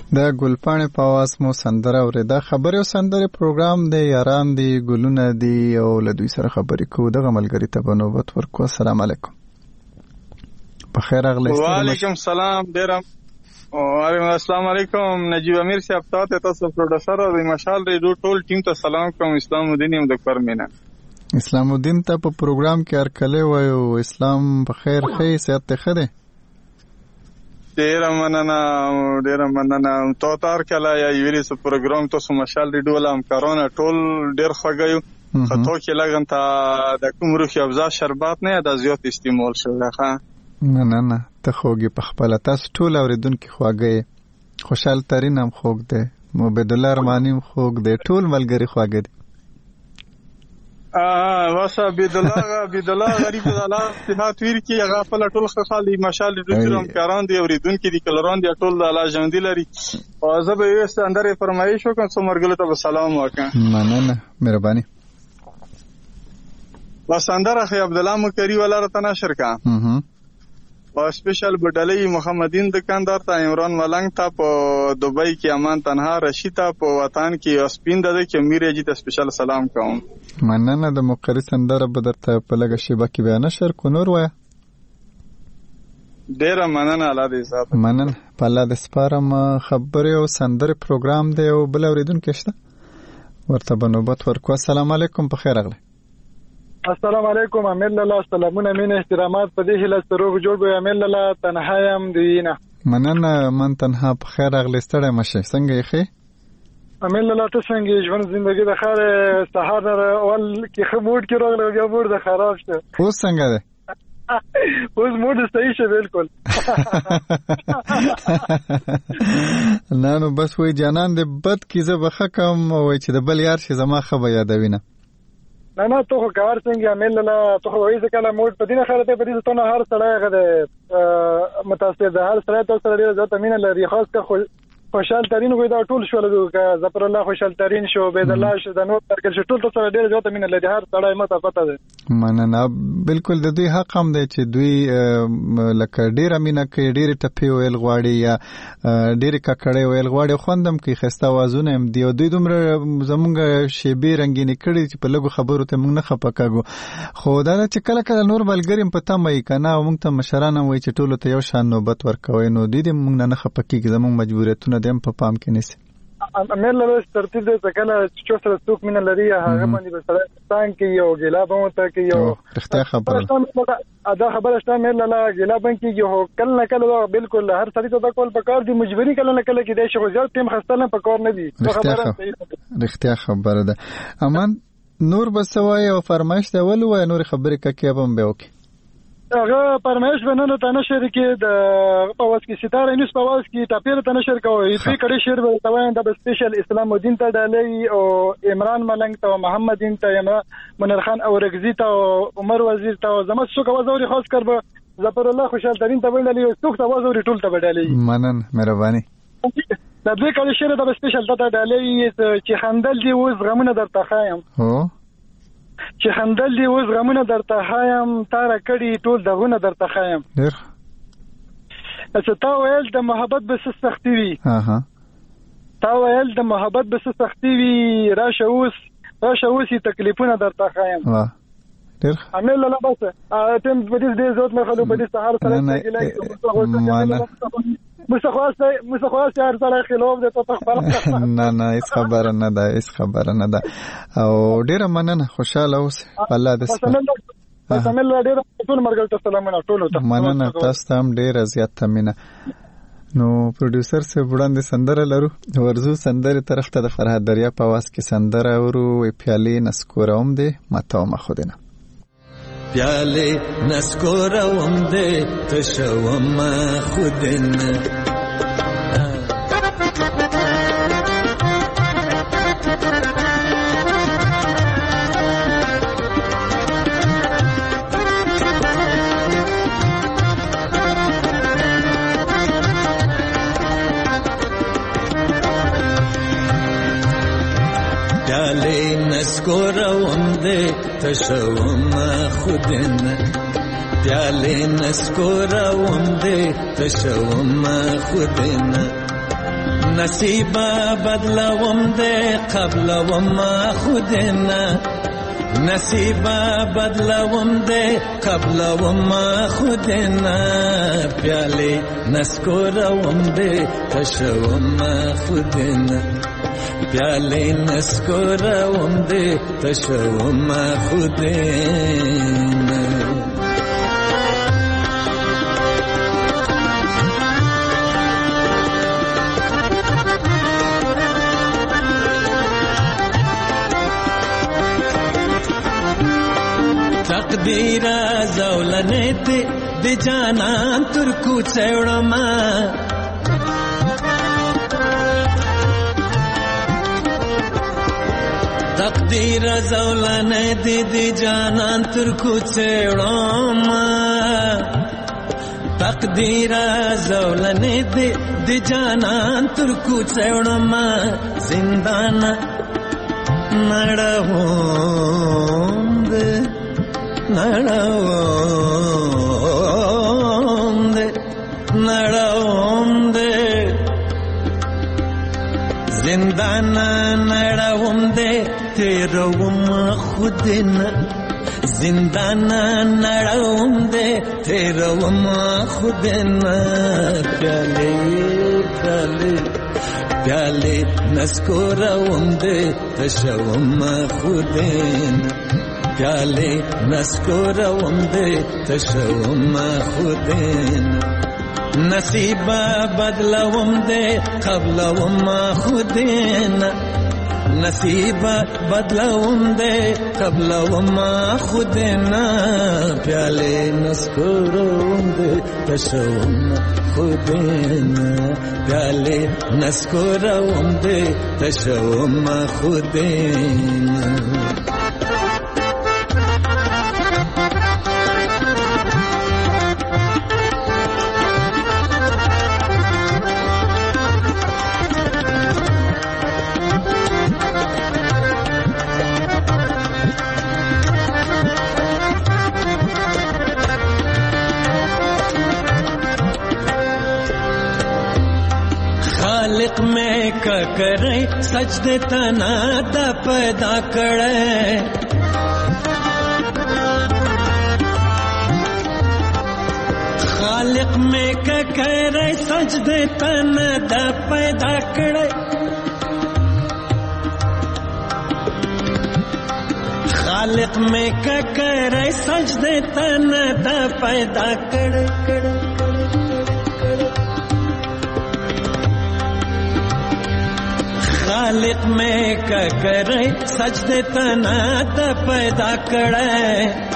د ګلپاڼې په आवाज مو سندره اورېده. خبرې او سندرې پروګرام دی، یاران دي، ګلونه دي او له دوی سره خبرې کوو. دغه ملګري ته به نوبت ورکو. السلام علیکم. په خیر راغلی. وعلیکم السلام. السلام علیکم. نجیب امیر صاحب ته تاسو پروډوسر او د مشال ریډیو ټول ټیم ته سلام کوم. اسلام الدین یم د کورمینا. اسلام الدین ته په پروګرام کې ارکلې وایو. اسلام په خیر خې صحت ته خده. ډیر مننه تو تار کله یا ویلی سو پروګرام تاسو مشال ریډیو لام کارونا ټول ډیر خوګیو. خطو کې لګن ته د کوم روخي افزا شربات نه د زیات استعمال شوی ښه. نه ته خوږی په خپل تاسو ټول اوریدونکو خوږی. خوشحال ترين هم خوږ دی. مبید الله رحمانیم خوږ دی. ټول ملګری خوږ دی. واسه بيدله غریب زاله صحت ویر کی هغه خپل ټول خالي مشال د ډیرم کاران دی اوریدونکو دي کلران دی ټول د الله جون دی لري. او زه به یې ستاندره فرمایش وکم سو مرګله ته سلام وکم. مننه مهرباني. واسندره خي عبد الله مکری ولر ته نشر کا. او سپیشل بډلې محمدین دکاندار ته عمران ملنګ ته په دوبۍ کې امان تنها رشید ته په وطن کې اسپین د کې میره جی ته سپیشل سلام کوم. مننه د مقری سندره بدرته په لګه شیبه کې بیان نشر کو نور وای. ډیر مننه الله دې ذات. مننه په الله د سپارم. خبرې او سندره پروګرام دی او بل اوریدونکو شته ورته بنوبت ورکو. السلام علیکم. په خیر راغلی. السلام علیکم. امیر لاله سلامونه مين احترامات په دې هله سروغ جوړ به امیر لاله تنهایم دینه. مننه من تنها په خیر راغلی. ستړی مشه څنګه یې خې؟ امیر لاله ته څنګه ژوند زندگی د خیر سهار اول کې خموډ کې راغلی بیا موډ د خراب شه. اوس څنګه ده؟ اوس موډ صحیح شه بالکل. نه نو بس وای جانان دې بد کې زه بخه کوم وای چې د بل یار شي زما خبر یادوینه. نه تو خو کار څنګه عمل لا تو خو وایي کله موډ په دینه خلته په دې ته نه هر سړی غده متاثر ده. هر سړی ته سره ډیر ځته مینه لري. خاص کا خوشحال ترين وې دا ټول شو له زفر الله خوشحال ترين شو بيد الله شو د نور ترکل شو ټول سره ډیر ځته مینه لري. هر سړی مته پته ده. مننه بالکل د دوی حق هم دی چې دوی لکه ډیر مینه کوي. ډیر ټپي ویل غواړي یا ډیر ککړې ویل غواړي. خوندم کوي خسته وازونه هم دی. دوی دومره زمونږ شیبي رنگینی کړي چې په لګو خبرو ته موږ نه خپکاګو. خو دا چې کله کله نور بلګریم پته مې کنه موږ ته مشرانه وای چې ټول ته یو شان نوبت ورکوي. نو دې موږ نه خپکیږي. زموږ مجبوریتونه دیم په پام کې نسی. امیر له ترتیب د کله چې څو څوک مين لري هغه باندې بسره ستان کې یو ګلا به ته کې یو اختیار خبره ادا خبره شته. امیر له ګلا باندې کې یو کله کله بالکل هر سړی ته د کول پکار دی. مجبوری کله کله کې د شغل ځل ټیم خستانه پکار نه دی. خبره اختیار خبره ده. امان نور بسوای او فرمایش دی ول وای نور خبره کې به به وکي. هغه پرمایش بننه ته نشر کې د پاواز کې ستاره نیوز پاواز کې تاپیر ته نشر کوي. دې کړي شعر به توان د سپیشل اسلام الدین ته ډالې او عمران ملنګ ته محمد دین ته منر خان او رغزی ته عمر وزیر ته زما څوک وزوري خاص کر به ظفر الله خوشحال ترين ته ویلې څوک ته وزوري ټول ته ډالې. منن مهرباني. د دې کړي شعر د سپیشل ته ډالې چې خندل دی اوس غمونه درته خایم. هو چې خندل دی اوس غمونه درته خایم. تار کړي ټول دغونه درته خایم. ډیر چې تا ویل د محبت به سختي وي. تا ویل د محبت به سختي وي. راشه اوس تکلیفونه درته خایم. ډیر عمل له بس اتم په دې ځوت مې خلو په دې سهار سره کې مسخواست هر سره خلاف ده ته خبره. نه هیڅ خبره نه ده. هیڅ خبره نه ده. او ډیر مننه. خوشاله اوس الله دې تمل ډیر ټول مرګل ته سلامونه ټول ته مننه. تاسو هم ډیر زیات تمنه. نو پروډوسر سے وړاندې سندره لرو. ورزو سندره طرف ته د فرهاد دریا په واس کې سندره ورو پیالې نسکوروم دې ماته ما خودنه پیالې نسکوروم دې تشوم خودنه. نسکوروم دې تشوم خودنه. پیالې نسکوروم دې تشوم خودنه. نصیبا بدلوم دې قبلوم خودنا نصیبا بدلوم دې قبلوم خودنا پیاله نسکوروم دې تشوم خودنا پیاله نسکوروم دې تشوم خودنا تقدیر زولنه ته د جانان تر کوڅړما تقدیر زولنه ته د جانان تر کوڅړما تقدیر زولنه ته د جانان تر کوڅړما زندان نړوم نړوم دې زندان نړوم دې تیروم خودنا زندان نړوم دې تیروم خودنا پیاله پیاله پیاله نسکوروم دې تشوم خودنا پیاله نسکوروم دې تشوم خودنا نصیبا بدلوم دې قبلوم خودنا نصیبا بدلوم دې قبلوم خودنا پیاله نسکوروم دې تشوم خودنا پیاله نسکوروم دې تشوم خودنا خالق میں کا کرے سجدے تنا دا پیدا کرے خالق میں کا کرے سجدے تنا دا پیدا کرے خالق میں کا کرے سجدے تنا دا پیدا کرے خالق میں کا کرے سجدے تنا دا پیدا کرے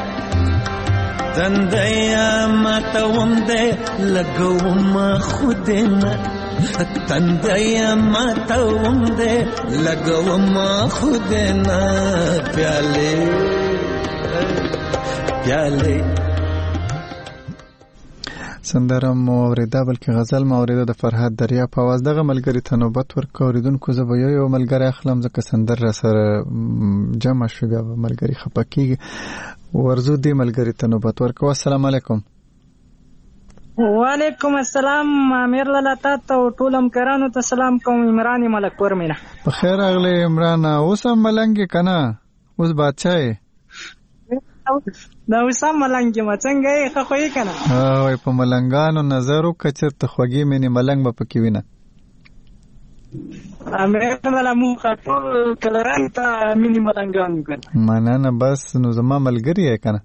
تندیا ماتوم دے لگوم خودنا تندیا ماتوم دے لگوم خودنا پیالے پیالے سندره مو اوریده بلکې غزل مو اوریده د فرهاد دریا په आवाज دغه ملګری ته نوبت ورکړو اوریدونکو زه به یو ملګری اخلم ځکه سندره را سره جمع شو بیا به ملګری خفه کیږي ورزو دې ملګری ته نوبت ورکړو السلام علیکم وعلیکم السلام امیر لالا تاسو ټول همکارانو ته سلام کوم عمران ملک ورمنه په خیر اغلی عمران اوس هم ملنګ کنه اوس بادشاہ دا وسام ملنګ ما څنګه یې خوې کنه وای په ملنګانو نظر وکړه ته خوږی مینه ملنګ به پکې وینه امریکا مله مو خاطر کلران ته مینه ملنګان کنه مننه بس نو زما ملګری یې کنه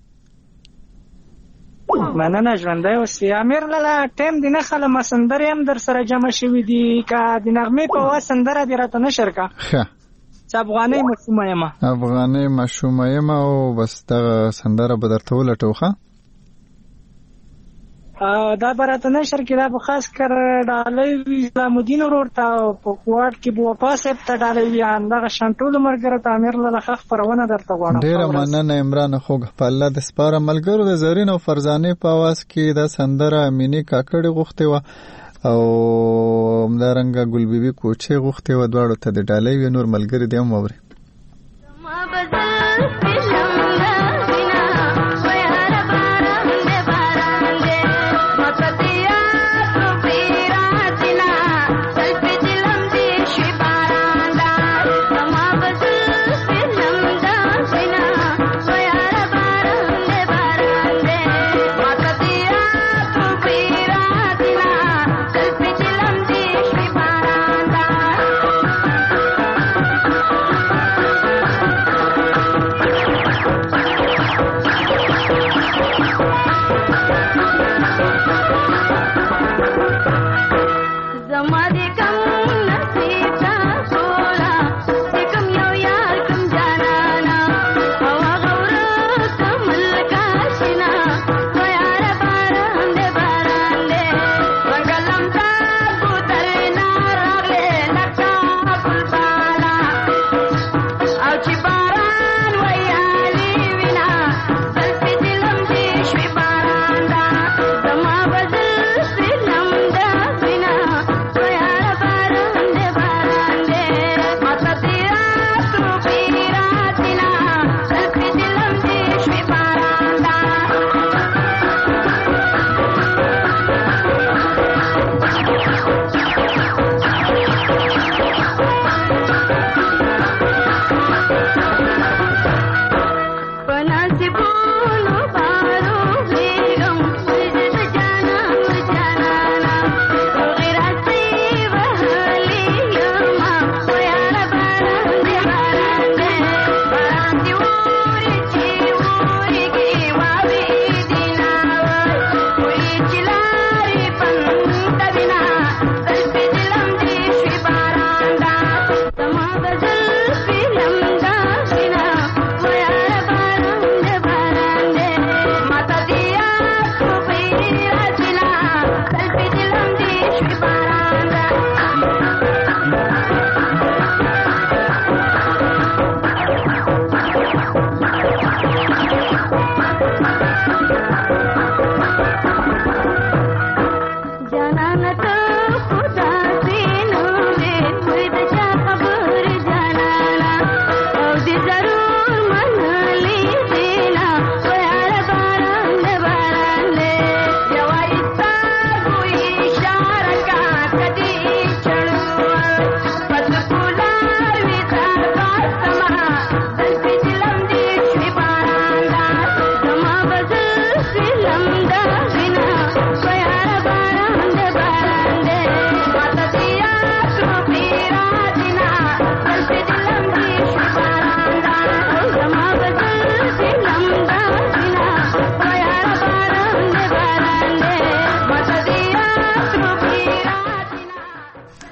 مننه ژوندۍ اوسې امیر لالا ټیم دی نه خله ما سندرې هم در سره جمع شوي دي که د نغمې په واسه سندره دې راته نشر کا افغاني مشومه یم افغاني مشومه یم او بس دغه سندره به درته ولټو ښه دا براته نشر کې دا په خاص کر ډالۍ اسلام الدین ورور ته په کوټ کې بو پاسه ته ډالۍ یان دغه شانټول مرګره تعمیر له خخ پرونه درته غواړم ډیر مننه عمران خوګ په الله د سپاره ملګرو د زرین او فرزانه په आवाज کې دا سندره امینی کاکړی غوښته و او همدارنګه ګل بیبي کوچه غوښته و دواړو ته د ډالۍ و نور ملګری دی هم ووري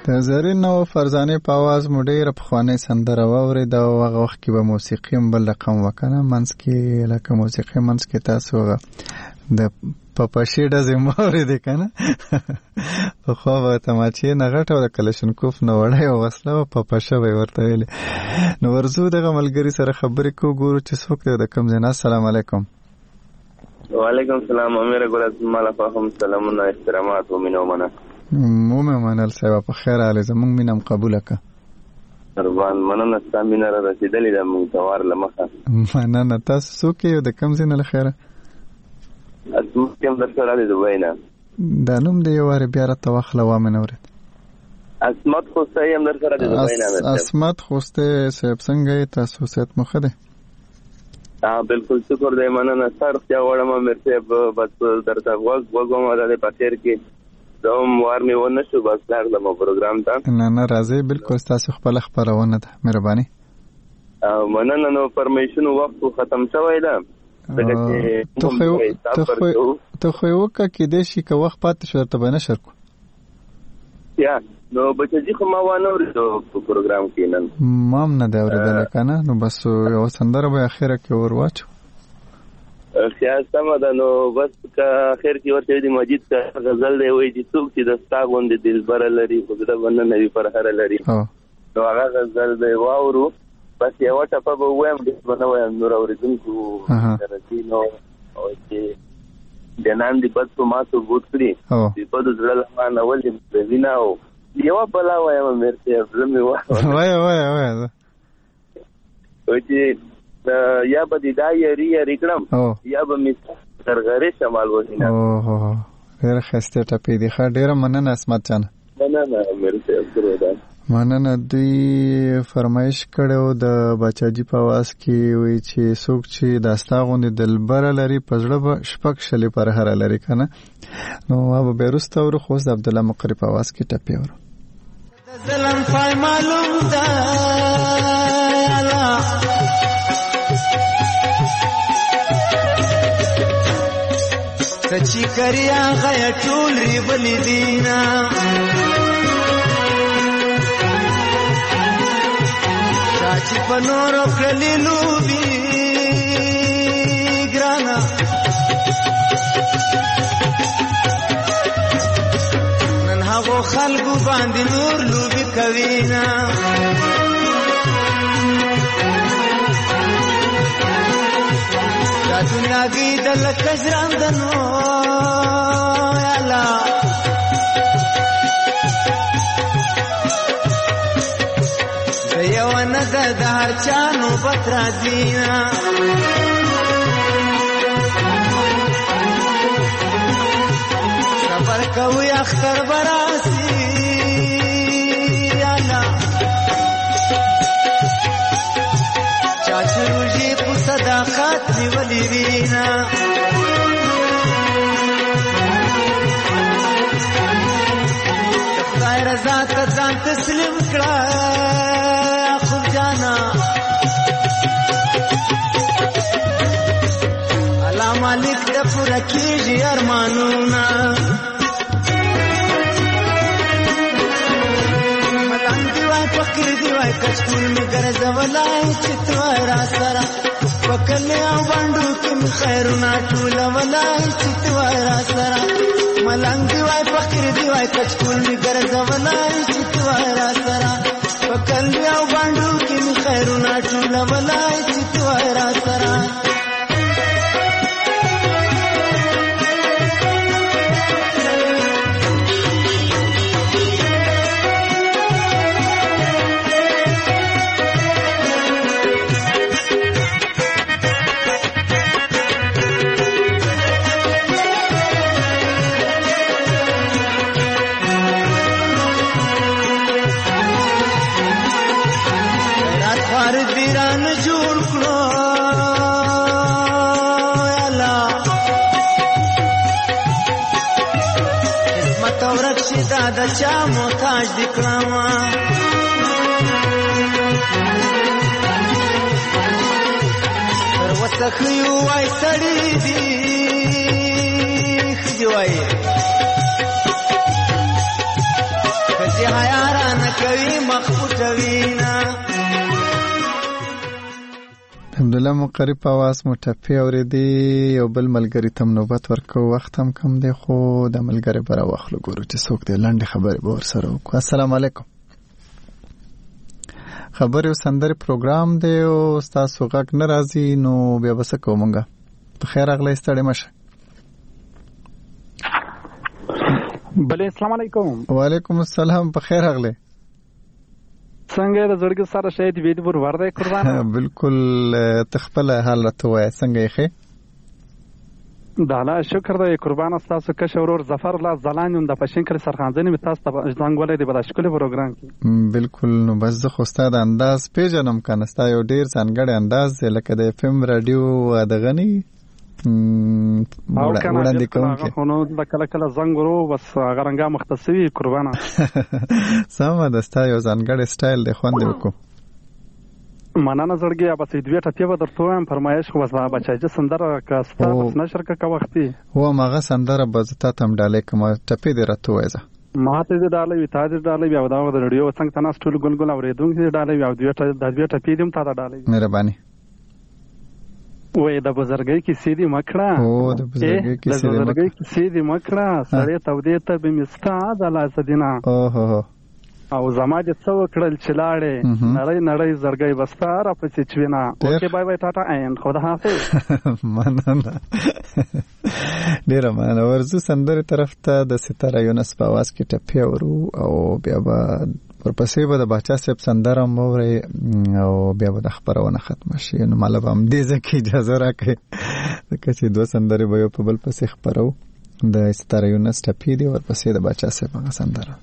د زرین او فرزانه په आवाज مو ډېر پخوانی سندره واورېده او هغه وخت کې به موسیقي هم بل رقم وکنه منځ کې لکه موسیقي منځ کې تاسو د پپشي ډزې مو اورېدې که نه پخوا به تماچې نه غټه او د کلشنکوف نه وړی او وسله به پپشه به یې ورته ویلې. نو ورځو دغه ملګري سره خبرې کوو ګورو چې څوک دی د کوم ځای نه. السلام علیکم. وعلیکم السلام. امیر ګل مالا فهم سلامونه احترامات و مینه ومنه. مومه منل صاحب په خیر حال زمونږ مینه قبول کړه. قربان مننه ستا مینه را رسېدلې ده موږ ته وار له مخه. مننه. تاسو څوک یې د کوم ځای نه له خیره؟ اسمت یم در سره د دوبۍ نه. دا نوم دی یو وارې بیا راته واخله وامې نه اورېد. اسمت خوستی یم در سره د دوبۍ نه. اسمت خوستی صاحب څنګه یې تاسو صحت مو ښه دی؟ بالکل شکر دی مننه. ستا روغتیا غواړم امیر صاحب بس درته غوږ وم د په خیر کې دوم وار مې ونه شو بس لاړم پروګرام ته. نه راځئ بالکل ستاسو خپله خپرونه ده مهرباني. مننه. نو پرمیشن وخت ختم شوی ده ته خو یې وکړه کېدای شي که وخت پاتې شو درته به نشر کړو. یا نو بچجي خو ما وانه اورېدو په پروګرام کې نن ما هم نه دی اورېدلی که نه. نو بس یوه سندره به اخره کې ور واچو. خیال سمه ده. نو بس که اخر کې ورته د مجید کا غزل دی وایي چې څوک چې د ستا غوندې دلبره لري خو زړه به نه وي پرهره لري. نو هغه غزل دی واورو. بس یوه ټپه به ووایم ډېر به نه وایم نور اورېدونکو درځي نو چې جنان دې بد په ما ثبوت کړي د بدو زړه له ما نه ولې وینه او یوه بلا وایم امیر صاحب زه مې وایه چې یا به دې دا یاري کړم یا به مې غرغرې شمال وهینه. ډېره ښایسته ټپې دي. ښه ډېره مننه اسمت جانه. مننه امیر صاحب درود. مننه. دوی فرمایش کړو د باچاجي په आवाज کې وی چې څوک چې دا ستا غوندې دلبره لري په زړه به شپږ شلې پرهره لري که نه. نو به بیا وروسته اورو خو اوس د عبدالله مقري په आवाज کې ټپې اورو. ظلم پای معلوم ده سچی کریا غیا ټول ریبلی دینا چاچی پنورو کلی لوبی گرانا نن هغو خلقو باندې نور لوبی کوینا دا دنیا گی دل کجران دنو یالا دیو نده ده هر چانو بطرا دینا سفر کوئی اختر براسی یالا چاچو روجی پو صداقات نیولی وینا خدای رضا ته ځان تسلیم کړه خود جانا الله مالک د پوره کیږي ارمانونه ملنګ دی وای فقیر دی وای کچکول می ګرځولای چې تو را سره وکړې او باندې کې خیرونه ټول ولای چې تو را سره ملنګ دی وای فقیر دی وای کچکول می ګرځولای چې تو را سره وکړې او باندې کې خیرونه ټول ولای چې تو را سره دا چا محتاج دی کلاما پر وسخیو وای سړی دی خدای وای کچې حیا پټوینا عبدالله مقری په आवाज مو ټپي اورېدي. یو بل ملګری تم نوبت ورکو، وخت هم کم دی خو د ملګری پر واخلو ګورو چې څوک دی. لنډې خبرې به ورسره وکړو. السلام علیکم. خبرې او سندرې پروګرام دی او ستاسو غږ نه راځي نو بیا به څه کوو مونږه. په خیر راغلی، ستړی مه شه. بله السلام علیکم. وعلیکم السلام. په خیر راغلی. څنګه د زړګي سره شهید وید پر ورده قربان. بالکل تخپل حال راته وای. څنګه یې ښه؟ د الله شکر دی قربان. تاسو کښ اورور ظفر الله زلانون د پښینکر سرخانځنی می تاسو ته ځنګ ولې دی په شکل پروګرام کې. بالکل. نو بس زه خو ستاسو انداز پیژنم کنه. ستاسو یو ډیر ځانګړی انداز لکه د FM رادیو د غنی وړاندې کوم کې نو د کله کله زنګ ورو بس غرنګا مختصوي قربانه. سمه د ستاسو یو ځانګړی سټایل دی خوند وکړو. مننه زړګي. بس دوی ټپه به درته وایم فرمایش خو بس بچاجه سندره کاستا بس نشر کا وختي هو ماغه سندره بزتا تم ډالې کوم ټپه دې راته وایزه ما ته دې ډالې وي تا دې ډالې بیا دا د رادیو څنګه تناس ټول ګلګل اورېدونکو دې ډالې بیا دوی ټپه دې تا ډالې. مهرباني. وې د بزرګۍ کې سیدی مکړه. او د بزرګۍ کې سیدی مکړه سړې تودې ته به مستا د لاسدینا. اوه او زما دې څو کړل چلاړې نړۍ نړۍ زړګۍ بستار په چچوینا. اوکې بای بای ټاټا این خدا حافظ. مننه. ډیره مننه. ورزو سندره طرف ته د ستاره یونس په आवाज کې ټپي ورو او بیا به ورپسې به د باچا صاحب سندره موري او بیا به د خبرونه ختم شي. نو مال به هم دې ځکه اجازه راکړي ځکه چې دوه سندره به یو په بل پسې خبرو. د ستاره یونس ټپي دی ورپسې د باچا صاحب سندره.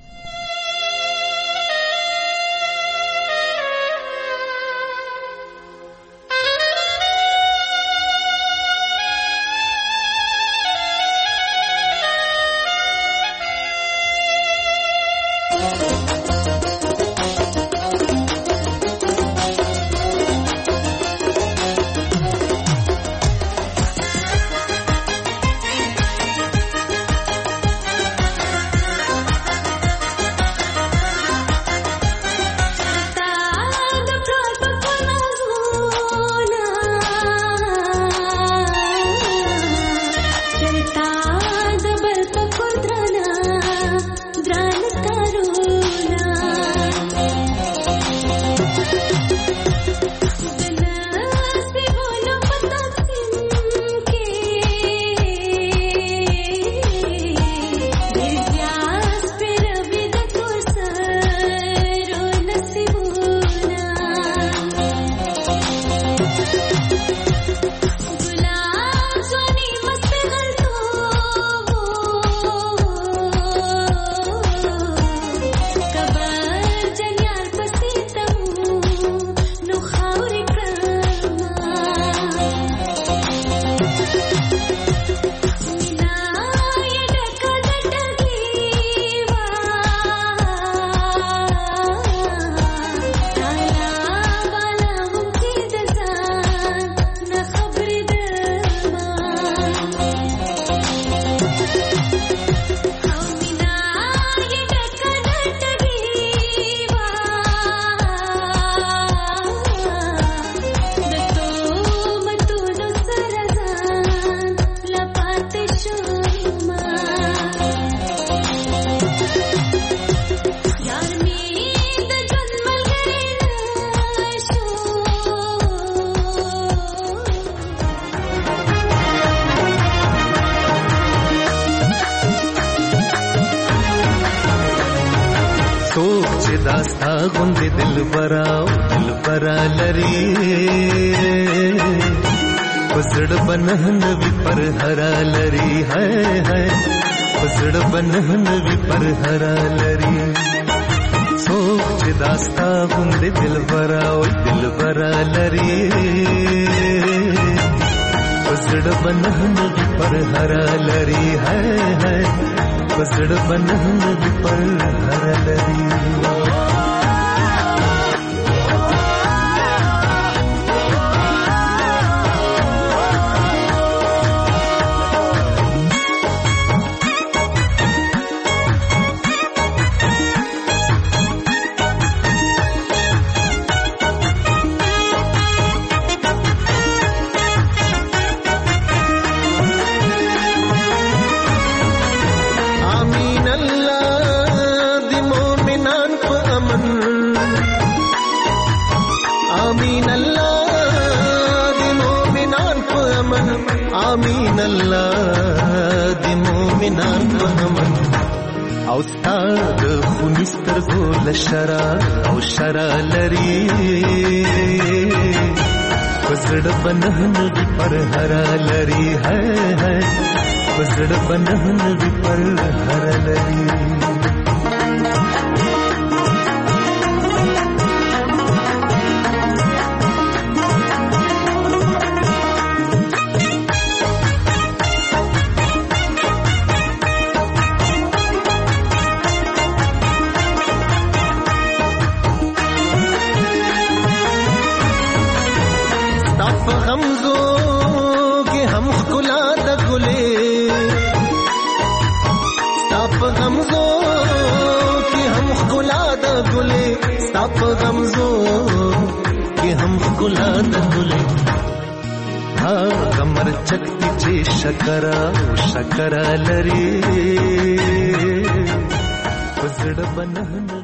غوندې دل برا لري پسړ بنهن وی پر هرا لري ہے پسړ بنهن وی پر هرا لري سوچ داستا غوندې دل برا لري پسړ بنهن وی پر هرا لري ہے پسړ بنهن وی پر هرا لري. امن آمین الله د مؤمنان په امن آمین الله د مؤمنان په امن او ستاد خونستر زول شرا او شرا لري پسړ بنهن دی پر هرا لري ہے پسړ بنهن دی پر هرا لري ستاپ غمزو کہ ہم گلا د گلے ہاں کمر چکتی چے شکرا شکرا لری پسڑ بنہن